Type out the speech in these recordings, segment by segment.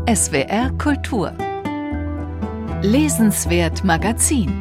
SWR Kultur. Lesenswert Magazin.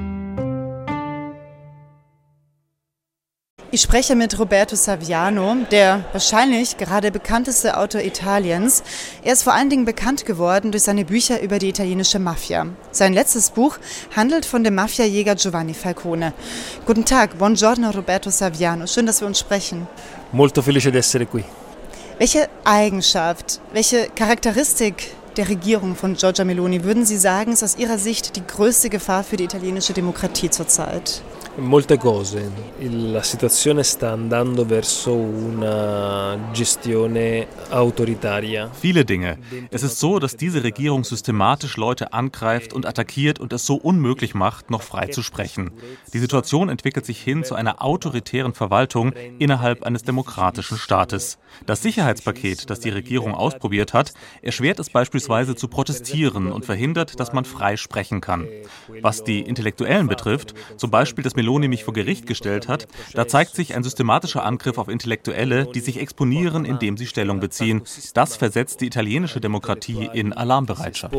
Ich spreche mit Roberto Saviano, der wahrscheinlich gerade bekannteste Autor Italiens. Er ist vor allen Dingen bekannt geworden durch seine Bücher über die italienische Mafia. Sein letztes Buch handelt von dem Mafiajäger Giovanni Falcone. Guten Tag, buongiorno Roberto Saviano, schön, dass wir uns sprechen. Molto felice di essere qui. Welche Eigenschaft, welche Charakteristik der Regierung von Giorgia Meloni, würden Sie sagen, ist aus Ihrer Sicht die größte Gefahr für die italienische Demokratie zurzeit? Molte cose. La situazione sta andando verso una gestione autoritaria. Viele Dinge. Es ist so, dass diese Regierung systematisch Leute angreift und attackiert und es so unmöglich macht, noch frei zu sprechen. Die Situation entwickelt sich hin zu einer autoritären Verwaltung innerhalb eines demokratischen Staates. Das Sicherheitspaket, das die Regierung ausprobiert hat, erschwert es beispielsweise zu protestieren und verhindert, dass man frei sprechen kann. Was die Intellektuellen betrifft, zum Beispiel das Meloni mich vor Gericht gestellt hat, da zeigt sich ein systematischer Angriff auf Intellektuelle, die sich exponieren, indem sie Stellung beziehen. Das versetzt die italienische Demokratie in Alarmbereitschaft.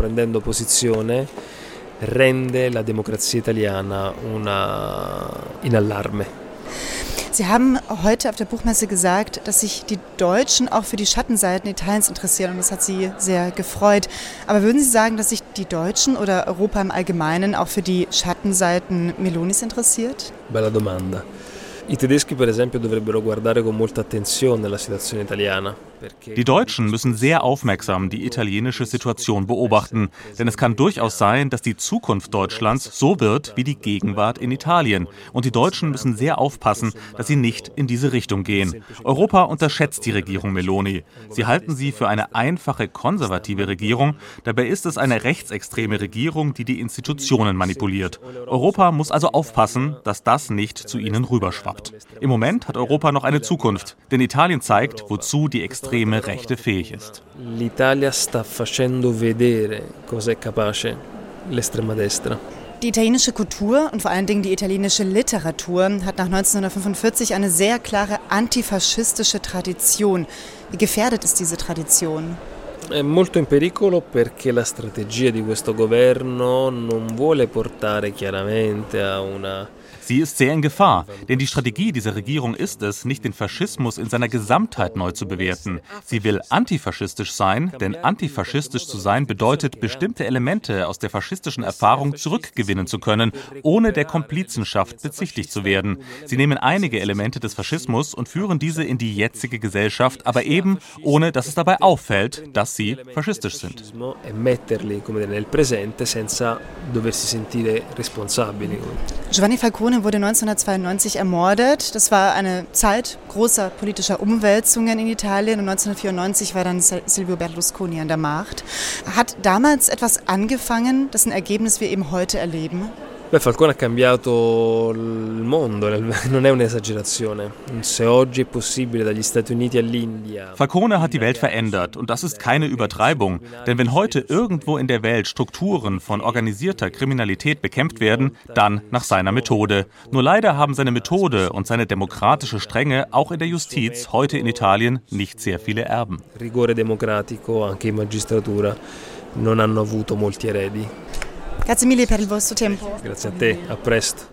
Rende la democrazia italiana in allarme. Sie haben heute auf der Buchmesse gesagt, dass sich die Deutschen auch für die Schattenseiten Italiens interessieren und das hat Sie sehr gefreut. Aber würden Sie sagen, dass sich die Deutschen oder Europa im Allgemeinen auch für die Schattenseiten Melonis interessiert? Bella domanda. I tedeschi per esempio dovrebbero guardare con molta attenzione la situazione italiana. Die Deutschen müssen sehr aufmerksam die italienische Situation beobachten, denn es kann durchaus sein, dass die Zukunft Deutschlands so wird wie die Gegenwart in Italien. Und die Deutschen müssen sehr aufpassen, dass sie nicht in diese Richtung gehen. Europa unterschätzt die Regierung Meloni. Sie halten sie für eine einfache konservative Regierung. Dabei ist es eine rechtsextreme Regierung, die die Institutionen manipuliert. Europa muss also aufpassen, dass das nicht zu ihnen rüberschwappt. Im Moment hat Europa noch eine Zukunft, denn Italien zeigt, wozu die extreme Rechte fähig ist. L'Italia sta facendo vedere cosa è capace l'estrema destra. Die italienische Kultur und vor allen Dingen die italienische Literatur hat nach 1945 eine sehr klare antifaschistische Tradition. Wie gefährdet ist diese Tradition? È molto in pericolo perché la strategia di questo governo non vuole portare chiaramente a una. Sie ist sehr in Gefahr, denn die Strategie dieser Regierung ist es, nicht den Faschismus in seiner Gesamtheit neu zu bewerten. Sie will antifaschistisch sein, denn antifaschistisch zu sein bedeutet, bestimmte Elemente aus der faschistischen Erfahrung zurückgewinnen zu können, ohne der Komplizenschaft bezichtigt zu werden. Sie nehmen einige Elemente des Faschismus und führen diese in die jetzige Gesellschaft, aber eben ohne, dass es dabei auffällt, dass sie faschistisch sind. Giovanni Falcone wurde 1992 ermordet. Das war eine Zeit großer politischer Umwälzungen in Italien und 1994 war dann Silvio Berlusconi an der Macht. Hat damals etwas angefangen, dessen Ergebnis wir eben heute erleben? Falcone ha cambiato il mondo, non è un'esagerazione. Se oggi è possibile dagli Stati Uniti all'India. Falcone hat die Welt verändert und das ist keine Übertreibung, denn wenn heute irgendwo in der Welt Strukturen von organisierter Kriminalität bekämpft werden, dann nach seiner Methode. Nur leider haben seine Methode und seine demokratische Strenge auch in der Justiz heute in Italien nicht sehr viele Erben. Rigore democratico anche in magistratura non hanno avuto molti eredi. Grazie mille per il vostro tempo. Grazie a te, a presto.